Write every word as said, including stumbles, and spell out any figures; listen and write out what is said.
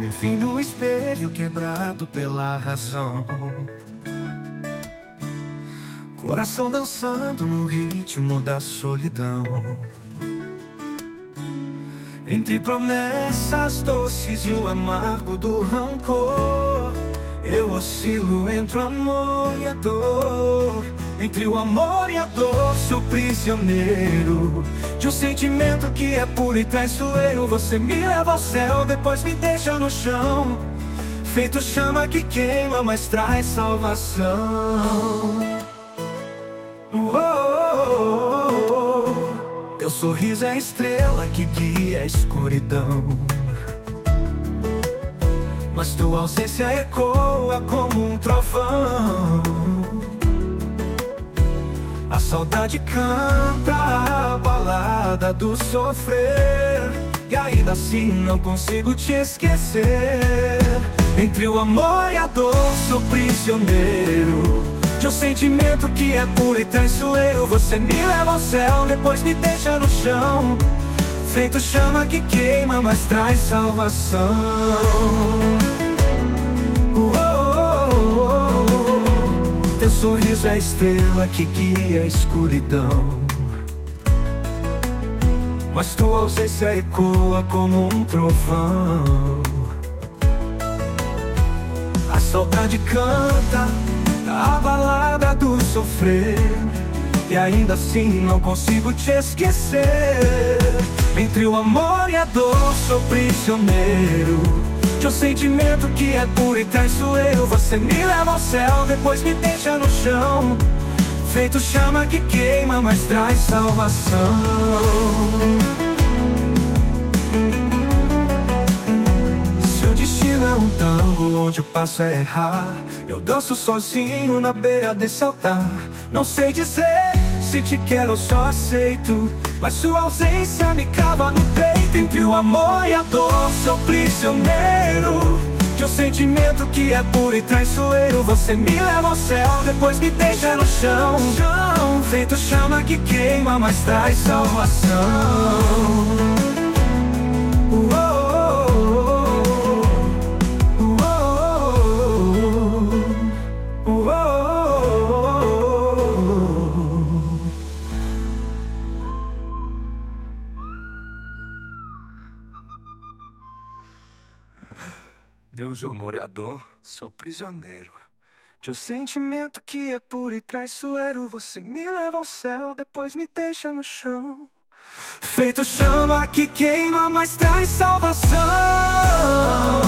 Me vi no espelho quebrado pela razão, coração dançando no ritmo da solidão. Entre promessas doces e o amargo do rancor, eu oscilo entre o amor e a dor. Entre o amor e a dor, sou prisioneiro de um sentimento que é puro e traiçoeiro. Você me leva ao céu, depois me deixa no chão, feito chama que queima, mas traz salvação. Oh, oh, oh. Teu sorriso é a estrela que guia a escuridão, mas tua ausência ecoa como um trovão. A saudade canta a balada do sofrer, e ainda assim não consigo te esquecer. Entre o amor e a dor, sou prisioneiro de um sentimento que é puro e traiçoeiro. Você me leva ao céu, depois me deixa no chão, feito chama que queima, mas traz salvação. Teu sorriso é a estrela que guia a escuridão, mas tua ausência ecoa como um trovão. A saudade canta a balada do sofrer, e ainda assim não consigo te esquecer. Entre o amor e a dor, sou prisioneiro de um sentimento que é puro e traiçoeiro. Você me leva ao céu, depois me deixa no chão, feito chama que queima, mas traz salvação. Seu destino é um tango onde o passo é errar, eu danço sozinho na beira desse altar. Não sei dizer se te quero ou só aceito, mas sua ausência me cava no peito. Entre o amor e a dor, sou prisioneiro de um sentimento que é puro e traiçoeiro. Você me leva ao céu, depois me deixa no chão, chão, feito chama que queima, mas traz salvação. Deus, o morador, sou prisioneiro de um sentimento que é puro e traiçoeiro. Você me leva ao céu, depois me deixa no chão, feito chama que queima, mas traz salvação.